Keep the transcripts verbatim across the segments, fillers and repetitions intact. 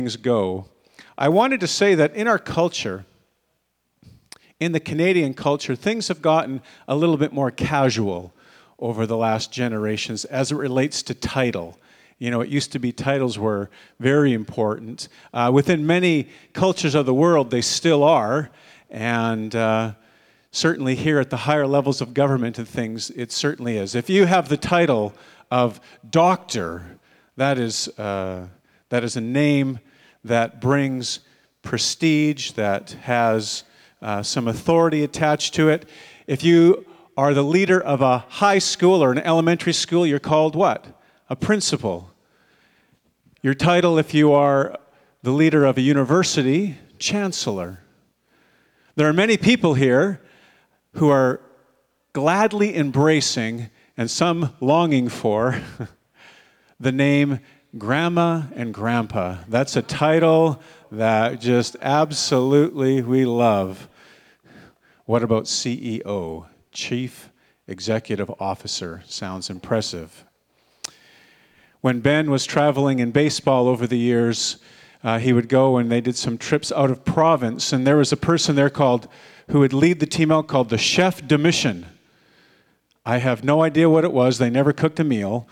things go. I wanted to say that in our culture, in the Canadian culture, things have gotten a little bit more casual over the last generations as it relates to title. You know, it used to be titles were very important. Uh, within many cultures of the world, they still are. And uh, certainly here at the higher levels of government and things, it certainly is. If you have the title of doctor, that is, uh, that is a name that brings prestige, that has uh, some authority attached to it. If you are the leader of a high school or an elementary school, you're called what? A principal. Your title, if you are the leader of a university, chancellor. There are many people here who are gladly embracing, and some longing for, the name Grandma and Grandpa. That's a title that just absolutely we love. What about C E O? Chief Executive Officer. Sounds impressive. When Ben was traveling in baseball over the years, uh, he would go and they did some trips out of province, and there was a person there called, who would lead the team out, called the chef de mission. I have no idea what it was. They never cooked a meal.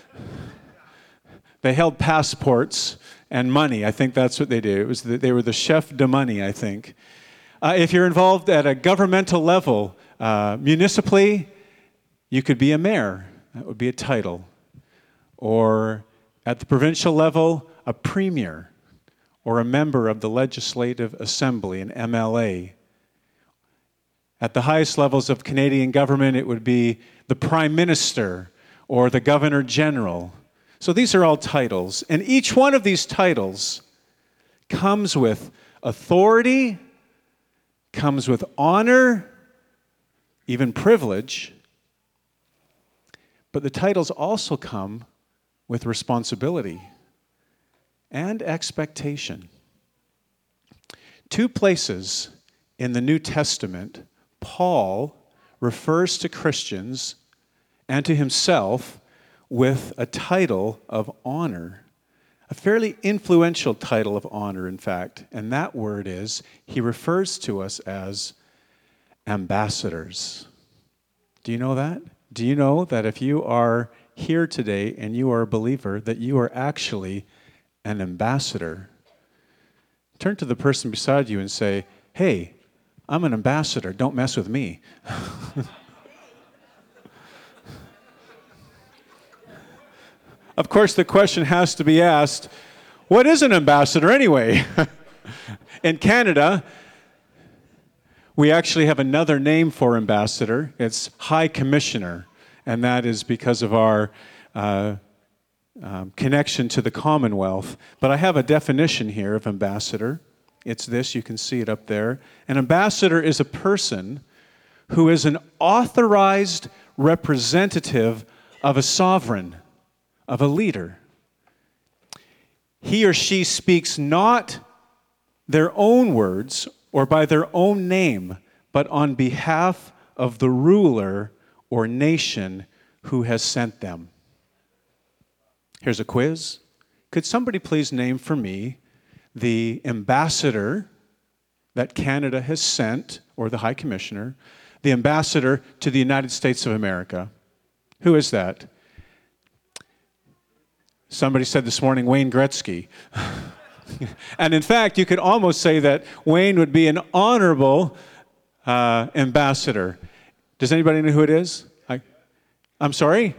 They held passports and money. I think that's what they did. It was the, they were the chef de money, I think. Uh, if you're involved at a governmental level, uh, municipally, you could be a mayor. That would be a title. Or at the provincial level, a premier, or a member of the Legislative Assembly, an M L A. At the highest levels of Canadian government, it would be the Prime Minister or the Governor General. So these are all titles. And each one of these titles comes with authority, comes with honor, even privilege. But the titles also come with responsibility and expectation. Two places in the New Testament, Paul refers to Christians and to himself with a title of honor, a fairly influential title of honor, in fact, and that word is, he refers to us as ambassadors. Do you know that? Do you know that if you are here today and you are a believer, that you are actually an ambassador? Turn to the person beside you and say, hey, I'm an ambassador, don't mess with me. Of course, the question has to be asked, what is an ambassador anyway? In Canada, we actually have another name for ambassador. It's High Commissioner, and that is because of our uh, um, connection to the Commonwealth. But I have a definition here of ambassador. It's this, you can see it up there. An ambassador is a person who is an authorized representative of a sovereign, of a leader. He or she speaks not their own words or by their own name, but on behalf of the ruler or nation who has sent them. Here's a quiz. Could somebody please name for me the ambassador that Canada has sent, or the High Commissioner, the ambassador to the United States of America? Who is that? Somebody said this morning, Wayne Gretzky. And in fact, you could almost say that Wayne would be an honorable uh, ambassador. Does anybody know who it is? I, I'm sorry?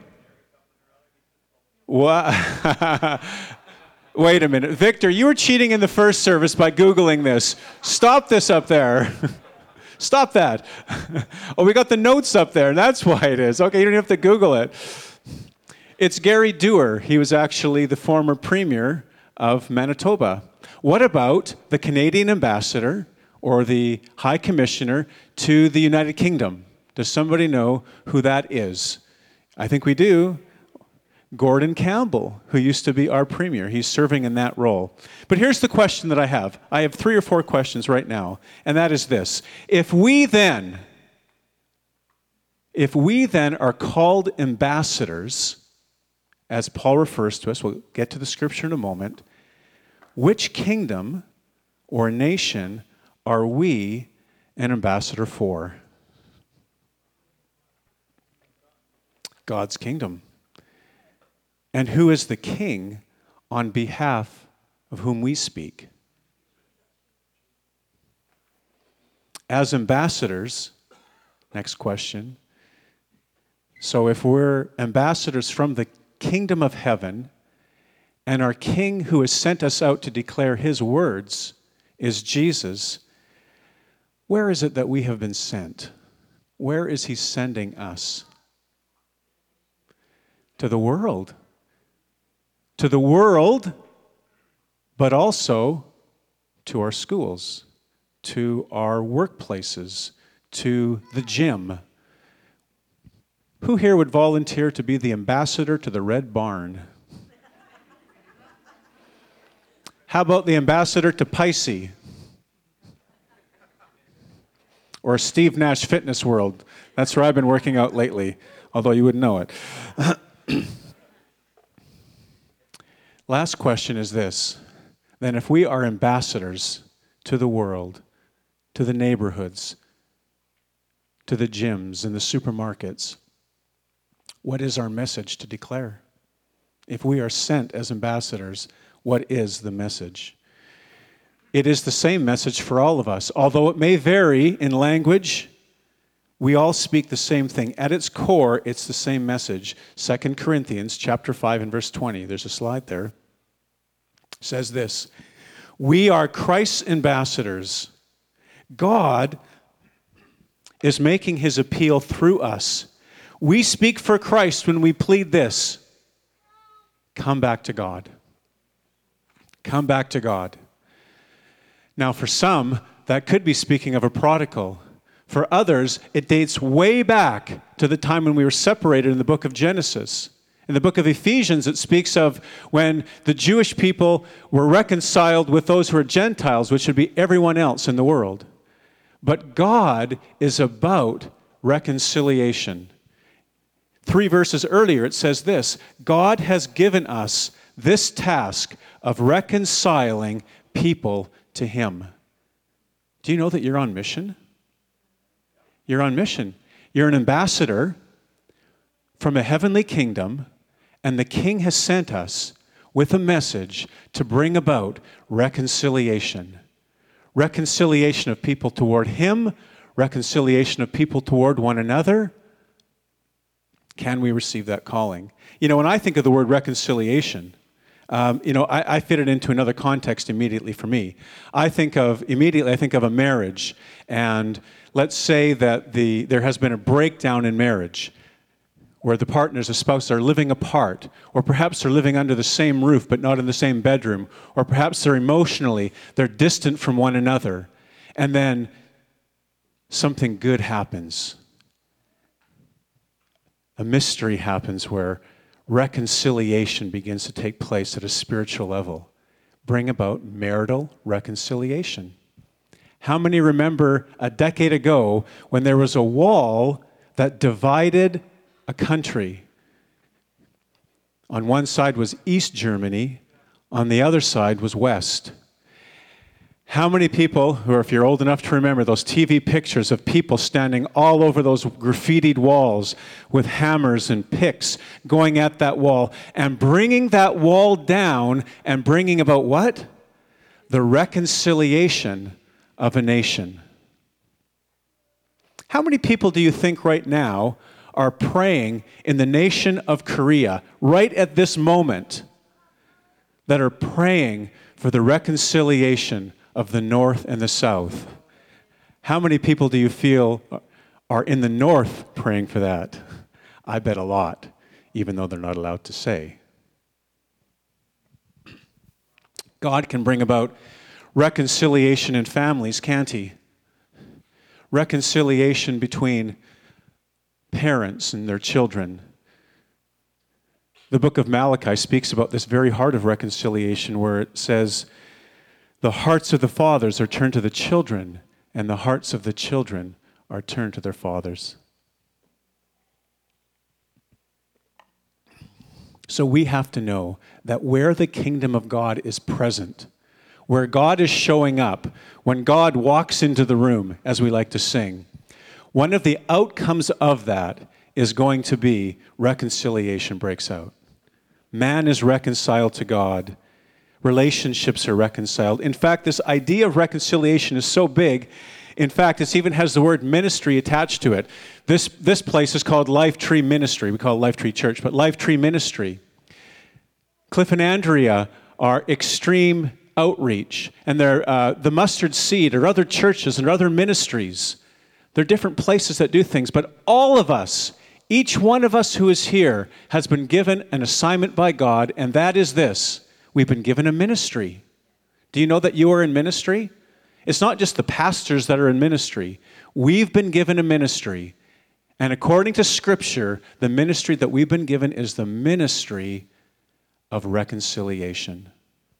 What? Wait a minute. Victor, you were cheating in the first service by Googling this. Stop this up there. Stop that. Oh, we got the notes up there. That's why it is. Okay, you don't have to Google it. It's Gary Dewar. He was actually the former premier of Manitoba. What about the Canadian ambassador or the High Commissioner to the United Kingdom? Does somebody know who that is? I think we do. Gordon Campbell, who used to be our premier. He's serving in that role. But here's the question that I have. I have three or four questions right now, and that is this. If we then, if we then are called ambassadors, as Paul refers to us, we'll get to the scripture in a moment, which kingdom or nation are we an ambassador for? God's kingdom. And who is the king on behalf of whom we speak? As ambassadors, next question. So if we're ambassadors from the kingdom of heaven, and our king who has sent us out to declare his words is Jesus, where is it that we have been sent? Where is he sending us? To the world. To the world, but also to our schools, to our workplaces, to the gym. Who here would volunteer to be the ambassador to the Red Barn? How about the ambassador to Pisces? Or Steve Nash Fitness World? That's where I've been working out lately, although you wouldn't know it. Last question is this. Then if we are ambassadors to the world, to the neighborhoods, to the gyms and the supermarkets, what is our message to declare? If we are sent as ambassadors, what is the message? It is the same message for all of us. Although it may vary in language, we all speak the same thing. At its core, it's the same message. Second Corinthians chapter five and verse twenty. There's a slide there. It says this. We are Christ's ambassadors. God is making his appeal through us. We speak for Christ when we plead this. Come back to God. Come back to God. Now, for some, that could be speaking of a prodigal. For others, it dates way back to the time when we were separated in the book of Genesis. In the book of Ephesians, it speaks of when the Jewish people were reconciled with those who are Gentiles, which would be everyone else in the world. But God is about reconciliation. Three verses earlier, it says this, God has given us this task of reconciling people to him. Do you know that you're on mission? You're on mission. You're an ambassador from a heavenly kingdom, and the King has sent us with a message to bring about reconciliation. Reconciliation of people toward him, reconciliation of people toward one another. Can we receive that calling? You know, when I think of the word reconciliation, um, you know, I, I fit it into another context immediately for me. I think of, immediately I think of a marriage, and let's say that the there has been a breakdown in marriage where the partners, the spouses are living apart, or perhaps they're living under the same roof but not in the same bedroom, or perhaps they're emotionally, they're distant from one another, and then something good happens. A mystery happens where reconciliation begins to take place at a spiritual level. Bring about marital reconciliation. How many remember a decade ago when there was a wall that divided a country? On one side was East Germany, on the other side was West. How many people, or if you're old enough to remember those T V pictures of people standing all over those graffitied walls with hammers and picks going at that wall and bringing that wall down and bringing about what? The reconciliation of a nation. How many people do you think right now are praying in the nation of Korea, right at this moment, that are praying for the reconciliation of the North and the South? How many people do you feel are in the North praying for that? I bet a lot, even though they're not allowed to say. God can bring about reconciliation in families, can't he? Reconciliation between parents and their children. The book of Malachi speaks about this very heart of reconciliation, where it says, the hearts of the fathers are turned to the children, and the hearts of the children are turned to their fathers. So we have to know that where the kingdom of God is present, where God is showing up, when God walks into the room, as we like to sing, one of the outcomes of that is going to be reconciliation breaks out. Man is reconciled to God. Relationships are reconciled. In fact, this idea of reconciliation is so big. In fact, it even has the word ministry attached to it. This, this place is called Life Tree Ministry. We call it Life Tree Church, but Life Tree Ministry. Cliff and Andrea are extreme outreach, and they're uh, the Mustard Seed or other churches and other ministries. They're different places that do things, but all of us, each one of us who is here, has been given an assignment by God, and that is this. We've been given a ministry. Do you know that you are in ministry? It's not just the pastors that are in ministry. We've been given a ministry. And according to Scripture, the ministry that we've been given is the ministry of reconciliation.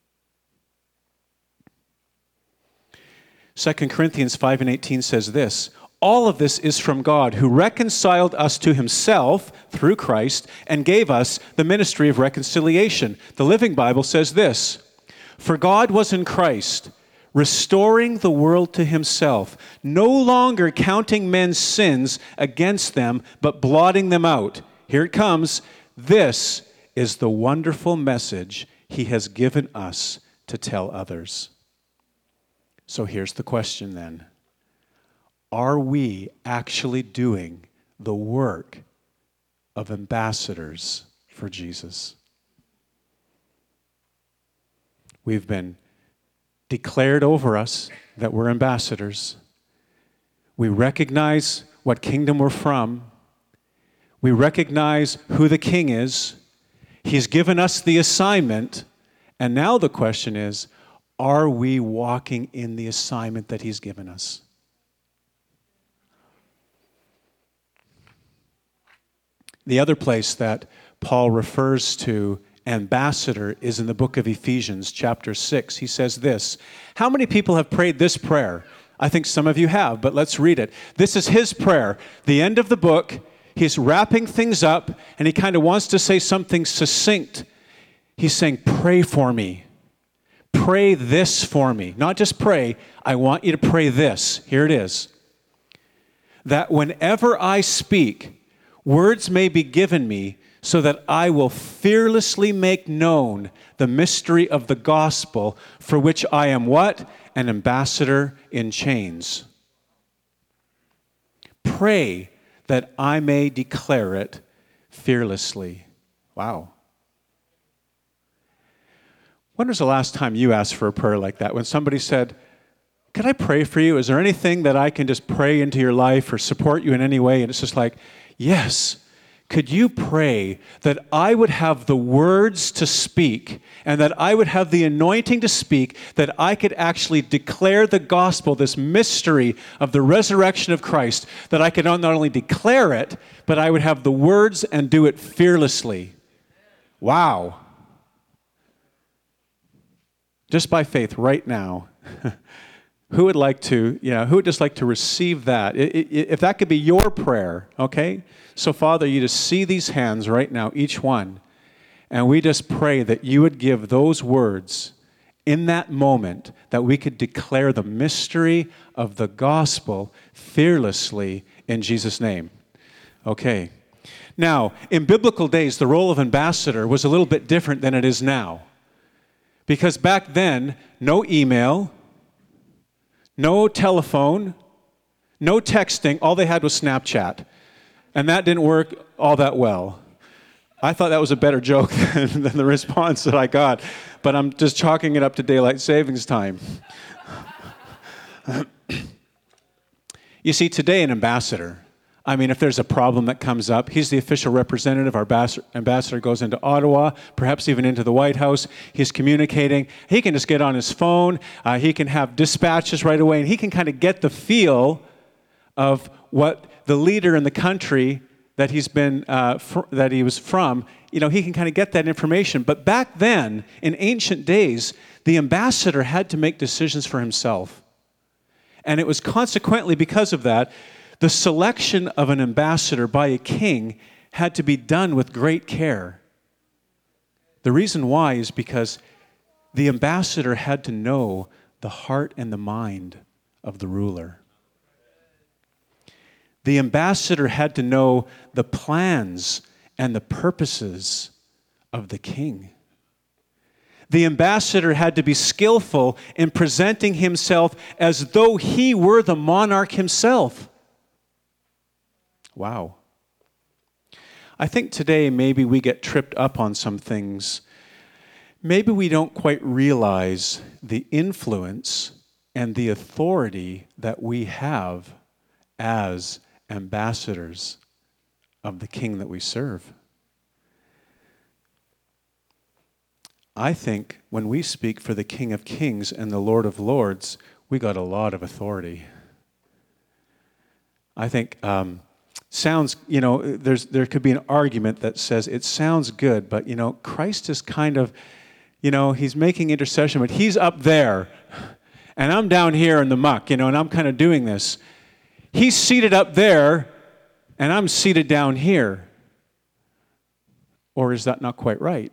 Second Corinthians five and eighteen says this, all of this is from God, who reconciled us to himself through Christ and gave us the ministry of reconciliation. The Living Bible says this, for God was in Christ, restoring the world to himself, no longer counting men's sins against them, but blotting them out. Here it comes. This is the wonderful message he has given us to tell others. So here's the question then. Are we actually doing the work of ambassadors for Jesus? We've been declared over us that we're ambassadors. We recognize what kingdom we're from. We recognize who the king is. He's given us the assignment. And now the question is, are we walking in the assignment that he's given us? The other place that Paul refers to ambassador is in the book of Ephesians, chapter six. He says this, how many people have prayed this prayer? I think some of you have, but let's read it. This is his prayer. The end of the book, he's wrapping things up, and he kind of wants to say something succinct. He's saying, pray for me. Pray this for me. Not just pray, I want you to pray this. Here it is. That whenever I speak, words may be given me so that I will fearlessly make known the mystery of the gospel, for which I am what? An ambassador in chains. Pray that I may declare it fearlessly. Wow. When was the last time you asked for a prayer like that? When somebody said, can I pray for you? Is there anything that I can just pray into your life or support you in any way? And it's just like, yes. Could you pray that I would have the words to speak and that I would have the anointing to speak, that I could actually declare the gospel, this mystery of the resurrection of Christ, that I could not only declare it, but I would have the words and do it fearlessly. Wow. Just by faith right now. Who would like to, you know, who would just like to receive that? If that could be your prayer, okay? So, Father, you just see these hands right now, each one, and we just pray that you would give those words in that moment that we could declare the mystery of the gospel fearlessly in Jesus' name. Okay. Now, in biblical days, the role of ambassador was a little bit different than it is now. Because back then, no email, no telephone, no texting. All they had was Snapchat. And that didn't work all that well. I thought that was a better joke than, than the response that I got. But I'm just chalking it up to daylight savings time. You see, today an ambassador, I mean, if there's a problem that comes up, he's the official representative. Our ambassador goes into Ottawa, perhaps even into the White House. He's communicating. He can just get on his phone. Uh, he can have dispatches right away, and he can kind of get the feel of what the leader in the country that he's been, uh, fr- that he was from, you know, he can kind of get that information. But back then, in ancient days, the ambassador had to make decisions for himself. And it was consequently because of that, the selection of an ambassador by a king had to be done with great care. The reason why is because The ambassador had to know the heart and the mind of the ruler. The ambassador had to know the plans and the purposes of the king. The ambassador had to be skillful in presenting himself as though he were the monarch himself. Wow. I think today maybe we get tripped up on some things. Maybe we don't quite realize the influence and the authority that we have as ambassadors of the king that we serve. I think when we speak for the King of Kings and the Lord of Lords, we got a lot of authority. I think um, sounds, you know, there's there could be an argument that says it sounds good, but, you know, Christ is kind of, you know, he's making intercession, but he's up there, and I'm down here in the muck, you know, and I'm kind of doing this. He's seated up there, and I'm seated down here. Or is that not quite right?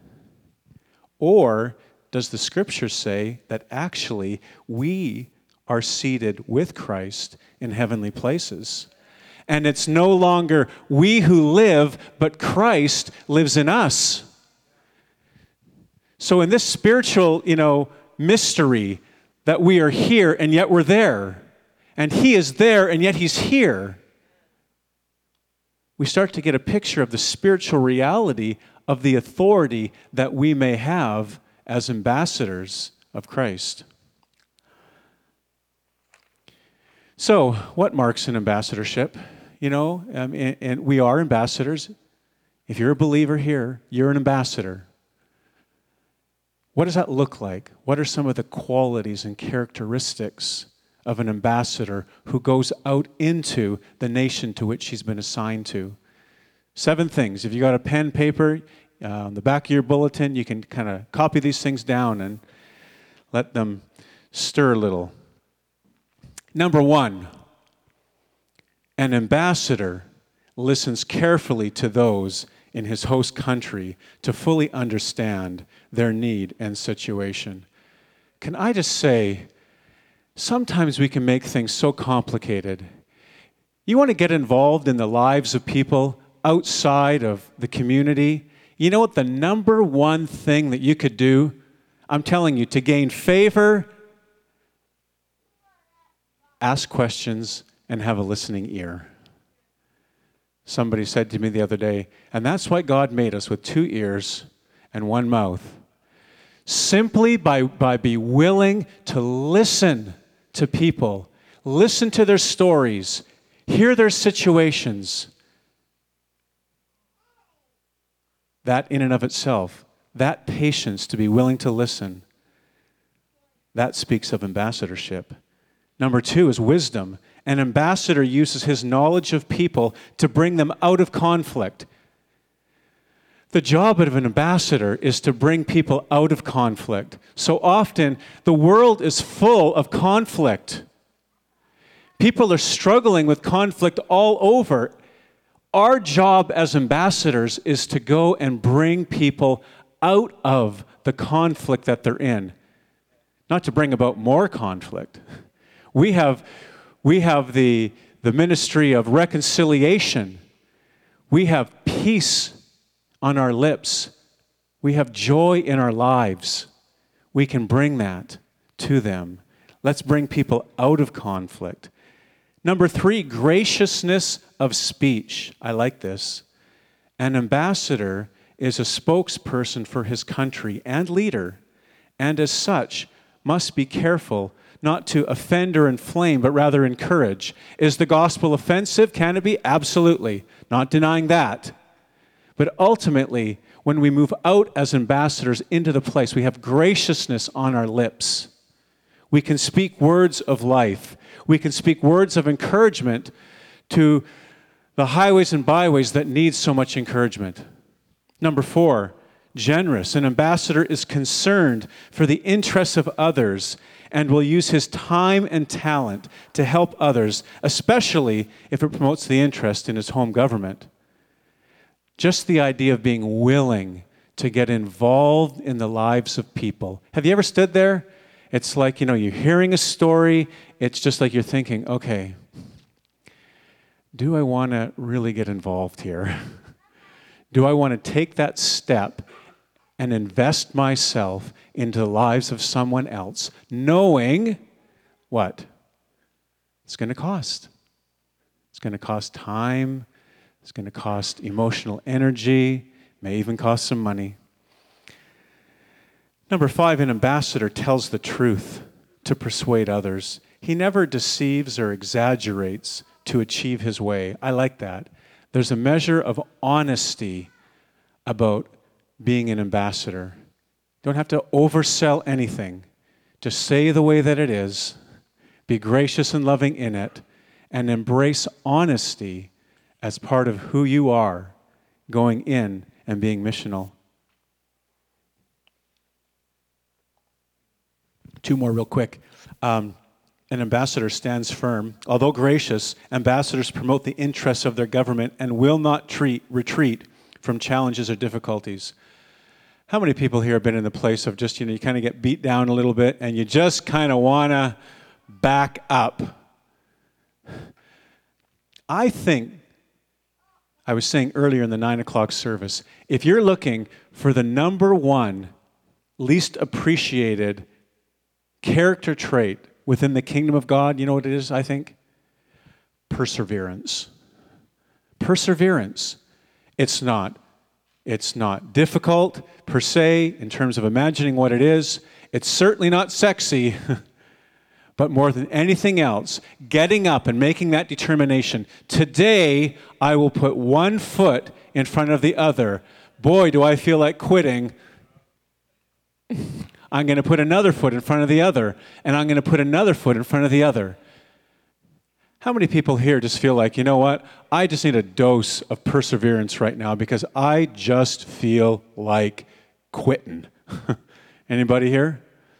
Or does the scripture say that actually we are seated with Christ in heavenly places? And it's no longer we who live, but Christ lives in us. So in this spiritual, you know, mystery that we are here and yet we're there, and he is there and yet he's here, we start to get a picture of the spiritual reality of the authority that we may have as ambassadors of Christ. So, what marks an ambassadorship? You know, um, and, and we are ambassadors. If you're a believer here, you're an ambassador. What does that look like? What are some of the qualities and characteristics of an ambassador who goes out into the nation to which he's been assigned to? Seven things. If you got a pen, paper, uh, on the back of your bulletin, you can kind of copy these things down and let them stir a little. Number one, an ambassador listens carefully to those in his host country to fully understand their need and situation. Can I just say, sometimes we can make things so complicated. You want to get involved in the lives of people outside of the community? You know what the number one thing that you could do? I'm telling you, to gain favor, ask questions and have a listening ear. Somebody said to me the other day, and that's why God made us with two ears and one mouth. Simply by, by being willing to listen to people, listen to their stories, hear their situations. That in and of itself, that patience to be willing to listen, that speaks of ambassadorship. Number two is wisdom. An ambassador uses his knowledge of people to bring them out of conflict. The job of an ambassador is to bring people out of conflict. So often, the world is full of conflict. People are struggling with conflict all over. Our job as ambassadors is to go and bring people out of the conflict that they're in. Not to bring about more conflict. We have, we have the, the ministry of reconciliation. We have peace on our lips. We have joy in our lives. We can bring that to them. Let's bring people out of conflict. Number three, graciousness of speech. I like this. An ambassador is a spokesperson for his country and leader, and as such, must be careful not to offend or inflame, but rather encourage. Is the gospel offensive? Can it be? Absolutely. Not denying that. But ultimately, when we move out as ambassadors into the place, we have graciousness on our lips. We can speak words of life. We can speak words of encouragement to the highways and byways that need so much encouragement. Number four, generous. An ambassador is concerned for the interests of others and will use his time and talent to help others, especially if it promotes the interest in his home government. Just the idea of being willing to get involved in the lives of people. Have you ever stood there? It's like, you know, you're hearing a story. It's just like you're thinking, okay, do I want to really get involved here? Do I want to take that step and invest myself into the lives of someone else, knowing what? It's going to cost. It's going to cost time. It's going to cost emotional energy. May even cost some money. Number five, an ambassador tells the truth to persuade others. He never deceives or exaggerates to achieve his way. I like that. There's a measure of honesty about being an ambassador. Don't have to oversell anything. Just say the way that it is. Be gracious and loving in it. And embrace honesty as part of who you are going in and being missional. Two more real quick. Um, An ambassador stands firm. Although gracious, ambassadors promote the interests of their government and will not treat, retreat from challenges or difficulties. How many people here have been in the place of just, you know, you kind of get beat down a little bit and you just kind of want to back up? I think, I was saying earlier in the nine o'clock service, if you're looking for the number one least appreciated character trait within the kingdom of God, you know what it is, I think? Perseverance. Perseverance. It's not, it's not difficult per se in terms of imagining what it is. It's certainly not sexy, but more than anything else, getting up and making that determination. Today, I will put one foot in front of the other. Boy, do I feel like quitting. I'm going to put another foot in front of the other, and I'm going to put another foot in front of the other. How many people here just feel like, you know what, I just need a dose of perseverance right now because I just feel like quitting? Anybody here?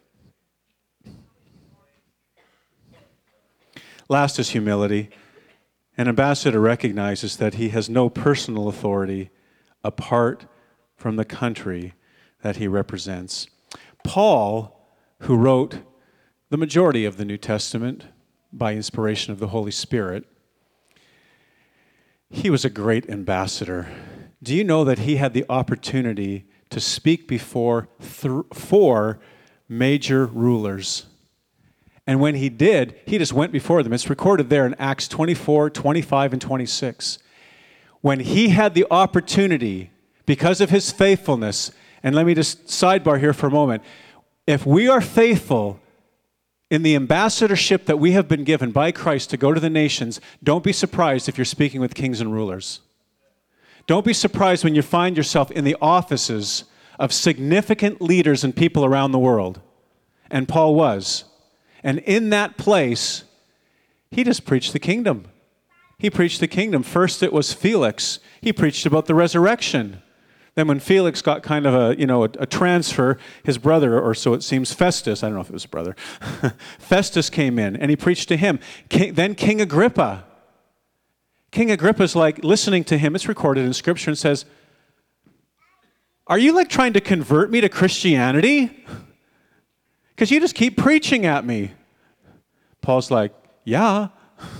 Last is humility. An ambassador recognizes that he has no personal authority apart from the country that he represents. Paul, who wrote the majority of the New Testament by inspiration of the Holy Spirit, he was a great ambassador. Do you know that he had the opportunity to speak before th- four major rulers? And when he did, he just went before them. It's recorded there in Acts twenty-four, twenty-five, and twenty-six. When he had the opportunity, because of his faithfulness, and let me just sidebar here for a moment. If we are faithful in the ambassadorship that we have been given by Christ to go to the nations, don't be surprised if you're speaking with kings and rulers. Don't be surprised when you find yourself in the offices of significant leaders and people around the world. And Paul was. And in that place, he just preached the kingdom. He preached the kingdom. First it was Felix. He preached about the resurrection. Then when Felix got kind of a, you know, a, a transfer, his brother, or so it seems, Festus, I don't know if it was a brother, Festus came in and he preached to him. King, then King Agrippa. King Agrippa's like listening to him. It's recorded in Scripture and says, are you like trying to convert me to Christianity? Because you just keep preaching at me. Paul's like, yeah.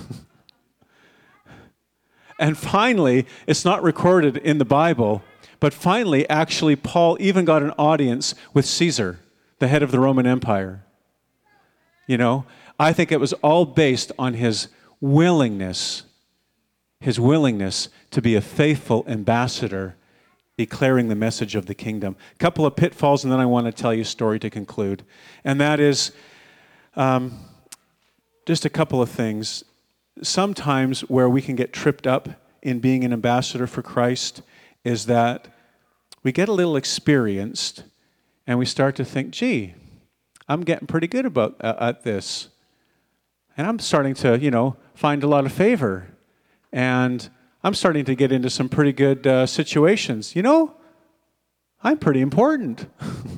And finally, it's not recorded in the Bible, but finally, actually, Paul even got an audience with Caesar, the head of the Roman Empire. You know, I think it was all based on his willingness, his willingness to be a faithful ambassador, declaring the message of the kingdom. A couple of pitfalls, and then I want to tell you a story to conclude. And that is um, just a couple of things. Sometimes where we can get tripped up in being an ambassador for Christ is that we get a little experienced and we start to think, gee, I'm getting pretty good about uh, at this. And I'm starting to, you know, find a lot of favor. And I'm starting to get into some pretty good uh, situations. You know, I'm pretty important.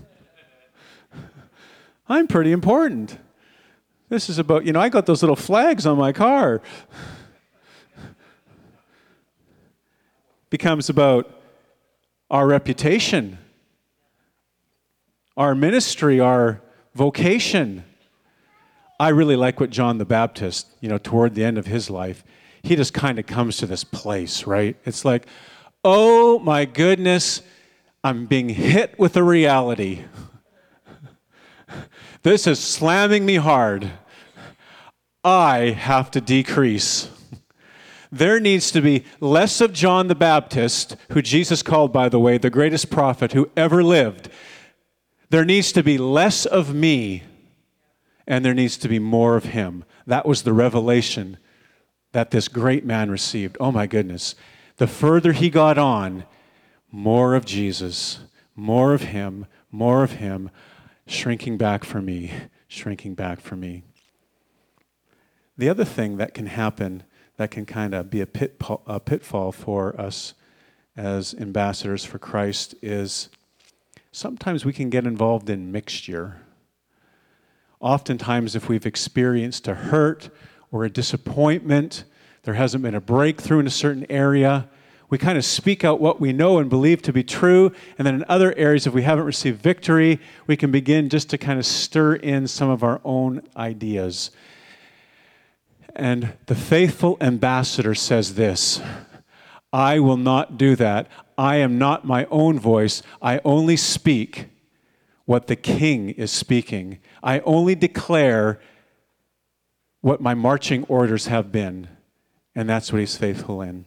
I'm pretty important. This is about, you know, I got those little flags on my car. Becomes about our reputation our ministry, our vocation. I really like what John the Baptist, you know, toward the end of his life, he just kind of comes to this place, right? It's like, oh my goodness, I'm being hit with a reality. This is slamming me hard. I have to decrease. There needs to be less of John the Baptist, who Jesus called, by the way, the greatest prophet who ever lived. There needs to be less of me, and there needs to be more of him. That was the revelation that this great man received. Oh my goodness. The further he got on, more of Jesus, more of him, more of him, shrinking back for me, shrinking back for me. The other thing that can happen, that can kind of be a, pit, a pitfall for us as ambassadors for Christ, is sometimes we can get involved in mixture. Oftentimes, if we've experienced a hurt or a disappointment, there hasn't been a breakthrough in a certain area, we kind of speak out what we know and believe to be true, and then in other areas, if we haven't received victory, we can begin just to kind of stir in some of our own ideas. And the faithful ambassador says this, I will not do that. I am not my own voice. I only speak what the king is speaking. I only declare what my marching orders have been. And that's what he's faithful in.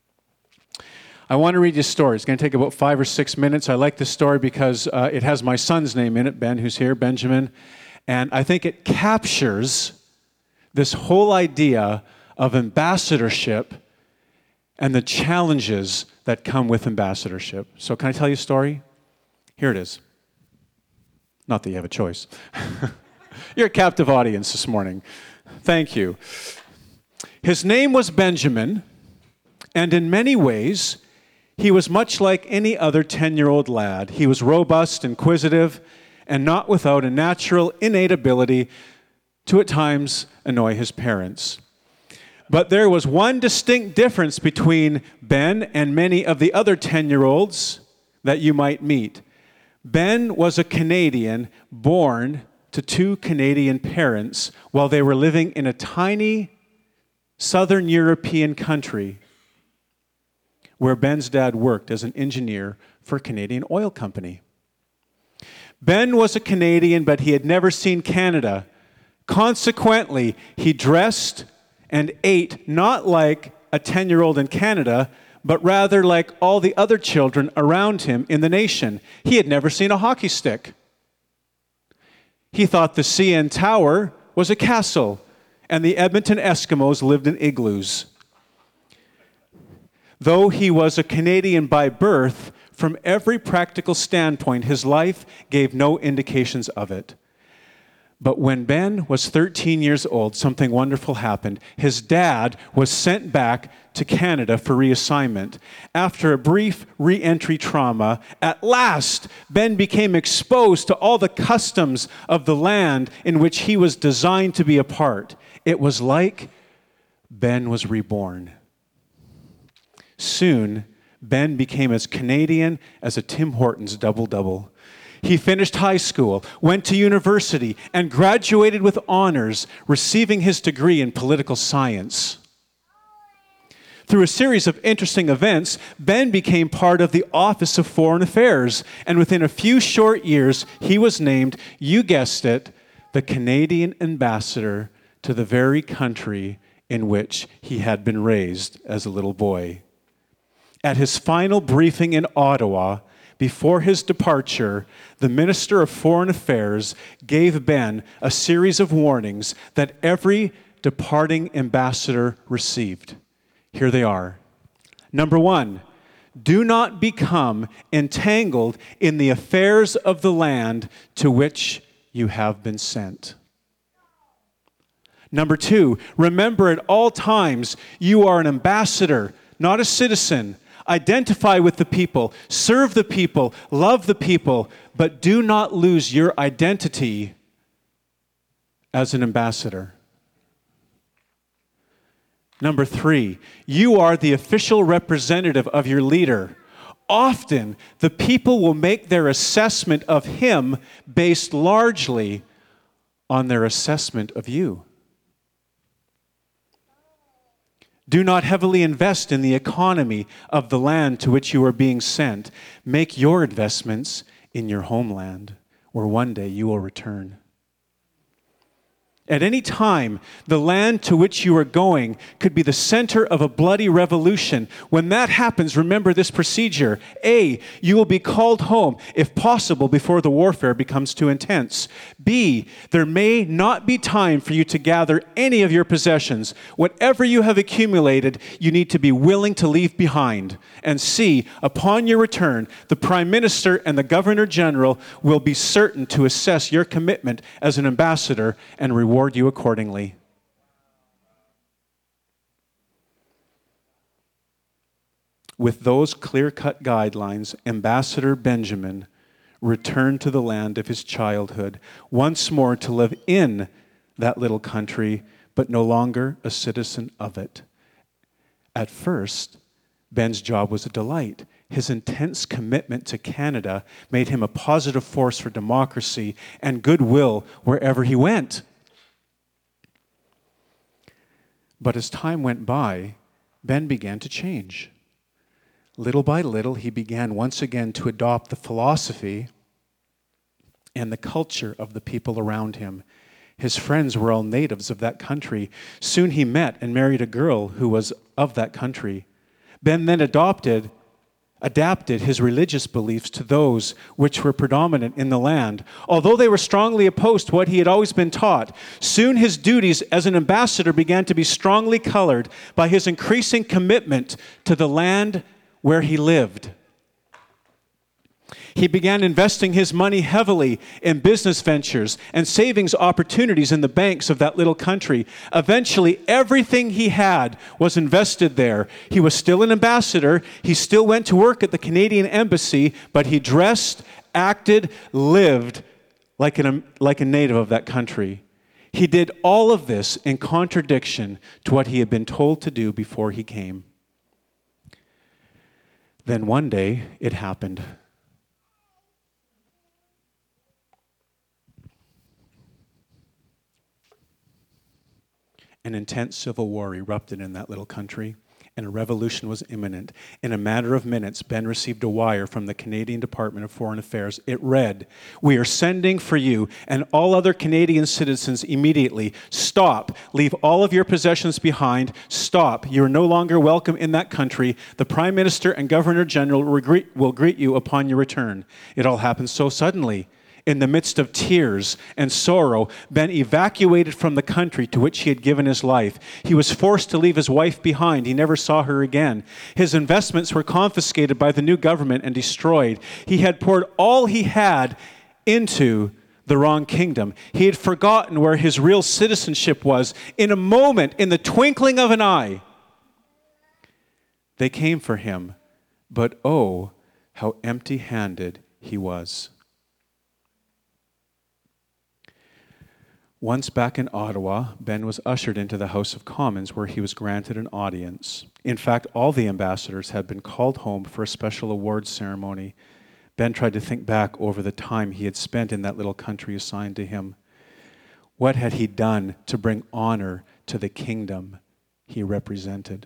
I want to read you a story. It's going to take about five or six minutes. I like this story because uh, it has my son's name in it, Ben, who's here, Benjamin. And I think it captures this whole idea of ambassadorship and the challenges that come with ambassadorship. So can I tell you a story? Here it is. Not that you have a choice. You're a captive audience this morning. Thank you. His name was Benjamin, and in many ways, he was much like any other ten-year-old lad. He was robust, inquisitive, and not without a natural, innate ability to at times annoy his parents. But there was one distinct difference between Ben and many of the other ten-year-olds that you might meet. Ben was a Canadian born to two Canadian parents while they were living in a tiny southern European country where Ben's dad worked as an engineer for a Canadian oil company. Ben was a Canadian, but he had never seen Canada. Consequently, he dressed and ate not like a ten-year-old in Canada, but rather like all the other children around him in the nation. He had never seen a hockey stick. He thought the C N Tower was a castle, and the Edmonton Eskimos lived in igloos. Though he was a Canadian by birth, from every practical standpoint, his life gave no indications of it. But when Ben was thirteen years old, something wonderful happened. His dad was sent back to Canada for reassignment. After a brief re-entry trauma, at last, Ben became exposed to all the customs of the land in which he was designed to be a part. It was like Ben was reborn. Soon, Ben became as Canadian as a Tim Hortons double-double. He finished high school, went to university, and graduated with honors, receiving his degree in political science. Through a series of interesting events, Ben became part of the Office of Foreign Affairs, and within a few short years, he was named, you guessed it, the Canadian ambassador to the very country in which he had been raised as a little boy. At his final briefing in Ottawa, before his departure, the Minister of Foreign Affairs gave Ben a series of warnings that every departing ambassador received. Here they are. Number one, do not become entangled in the affairs of the land to which you have been sent. Number two, remember at all times you are an ambassador, not a citizen. Identify with the people, serve the people, love the people, but do not lose your identity as an ambassador. Number three, you are the official representative of your leader. often the people will make their assessment of him based largely on their assessment of you. Do not heavily invest in the economy of the land to which you are being sent. Make your investments in your homeland, where one day you will return. At any time, the land to which you are going could be the center of a bloody revolution. When that happens, remember this procedure. A, you will be called home, if possible, before the warfare becomes too intense. B, there may not be time for you to gather any of your possessions. Whatever you have accumulated, you need to be willing to leave behind. And C, upon your return, the Prime Minister and the Governor General will be certain to assess your commitment as an ambassador and reward you accordingly. With those clear-cut guidelines, Ambassador Benjamin returned to the land of his childhood, once more to live in that little country, but no longer a citizen of it. At first, Ben's job was a delight. His intense commitment to Canada made him a positive force for democracy and goodwill wherever he went. But as time went by, Ben began to change. Little by little, he began once again to adopt the philosophy and the culture of the people around him. His friends were all natives of that country. Soon he met and married a girl who was of that country. Ben then adopted adapted his religious beliefs to those which were predominant in the land. Although they were strongly opposed to what he had always been taught, soon his duties as an ambassador began to be strongly colored by his increasing commitment to the land where he lived. He began investing his money heavily in business ventures and savings opportunities in the banks of that little country. Eventually, everything he had was invested there. He was still an ambassador. He still went to work at the Canadian Embassy, but he dressed, acted, lived like an, like a native of that country. He did all of this in contradiction to what he had been told to do before he came. Then one day, it happened. An intense civil war erupted in that little country, and a revolution was imminent. In a matter of minutes, Ben received a wire from the Canadian Department of Foreign Affairs. It read, "We are sending for you and all other Canadian citizens immediately. Stop. Leave all of your possessions behind. Stop. You are no longer welcome in that country. The Prime Minister and Governor General will greet, will greet you upon your return." It all happened so suddenly. In the midst of tears and sorrow, Ben evacuated from the country to which he had given his life. He was forced to leave his wife behind. He never saw her again. His investments were confiscated by the new government and destroyed. He had poured all he had into the wrong kingdom. He had forgotten where his real citizenship was. In a moment, in the twinkling of an eye, they came for him. But oh, how empty-handed he was. Once back in Ottawa, Ben was ushered into the House of Commons where he was granted an audience. In fact, all the ambassadors had been called home for a special awards ceremony. Ben tried to think back over the time he had spent in that little country assigned to him. What had he done to bring honor to the kingdom he represented?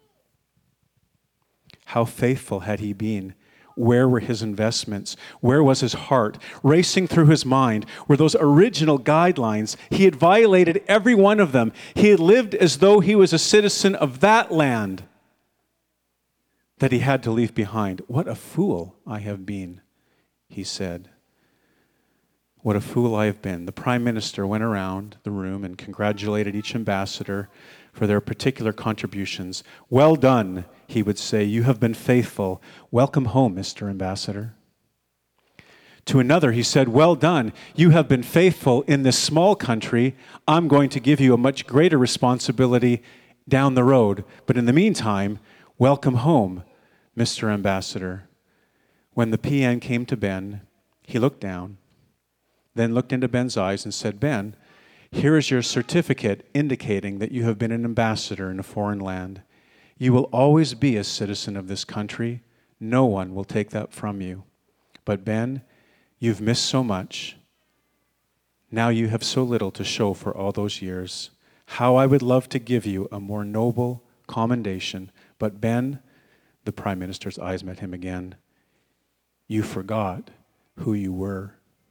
How faithful had he been? Where were his investments? Where was his heart? Racing through his mind were those original guidelines. He had violated every one of them. He had lived as though he was a citizen of that land that he had to leave behind. What a fool I have been, he said. What a fool I have been. The Prime Minister went around the room and congratulated each ambassador for their particular contributions. "Well done," he would say. "You have been faithful. Welcome home, Mister Ambassador." To another, he said, "Well done. You have been faithful in this small country. I'm going to give you a much greater responsibility down the road. But in the meantime, welcome home, Mister Ambassador." When the P M came to Ben, he looked down, then looked into Ben's eyes and said, "Ben, here is your certificate indicating that you have been an ambassador in a foreign land. You will always be a citizen of this country, No one will take that from you. But Ben, you've missed so much. Now you have so little to show for all those years. How I would love to give you a more noble commendation. But Ben, the Prime Minister's eyes met him again. You forgot who you were.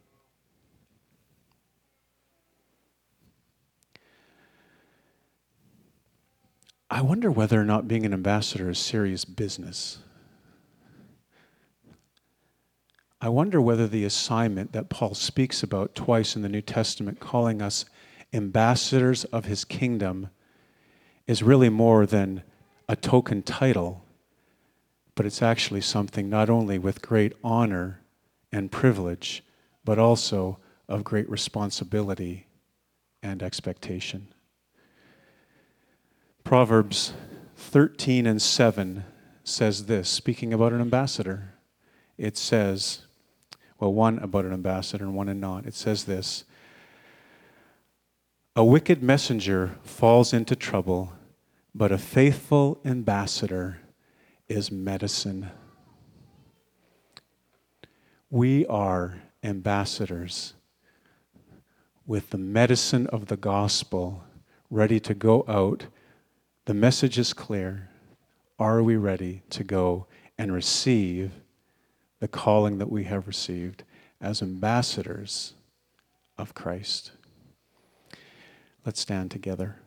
I wonder whether or not being an ambassador is serious business. I wonder whether the assignment that Paul speaks about twice in the New Testament, calling us ambassadors of his kingdom, is really more than a token title, but it's actually something not only with great honor and privilege, but also of great responsibility and expectation. Proverbs thirteen and seven says this, speaking about an ambassador. It says, well, one about an ambassador and one and not. It says this, a wicked messenger falls into trouble, but a faithful ambassador is medicine. We are ambassadors with the medicine of the gospel ready to go out. The message is clear. Are we ready to go and receive the calling that we have received as ambassadors of Christ? Let's stand together.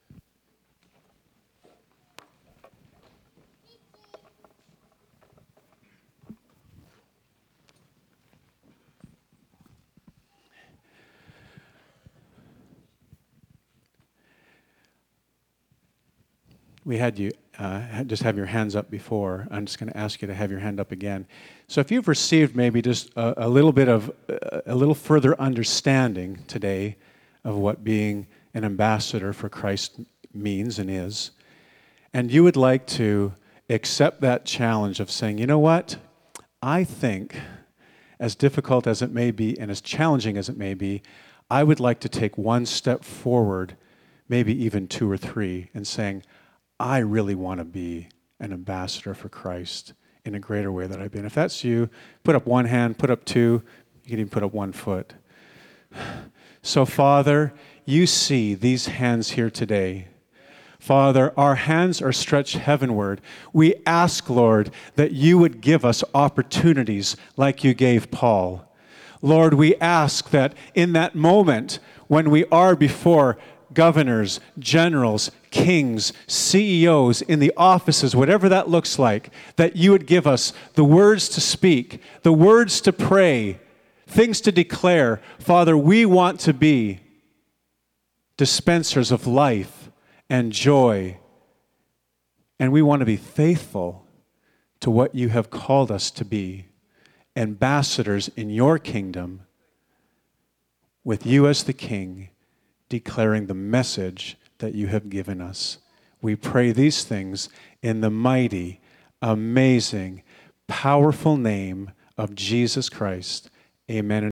We had you uh, just have your hands up before. I'm just going to ask you to have your hand up again. So if you've received maybe just a, a little bit of, uh, a little further understanding today of what being an ambassador for Christ means and is, and you would like to accept that challenge of saying, you know what, I think, as difficult as it may be and as challenging as it may be, I would like to take one step forward, maybe even two or three, and saying, I really want to be an ambassador for Christ in a greater way than I've been. If that's you, put up one hand, put up two, you can even put up one foot. So, Father, you see these hands here today. Father, our hands are stretched heavenward. We ask, Lord, that you would give us opportunities like you gave Paul. Lord, we ask that in that moment when we are before governors, generals, kings, C E Os in the offices, whatever that looks like, that you would give us the words to speak, the words to pray, things to declare. Father, we want to be dispensers of life and joy, and we want to be faithful to what you have called us to be, ambassadors in your kingdom, with you as the King, declaring the message that you have given us. We pray these things in the mighty, amazing, powerful name of Jesus Christ. Amen.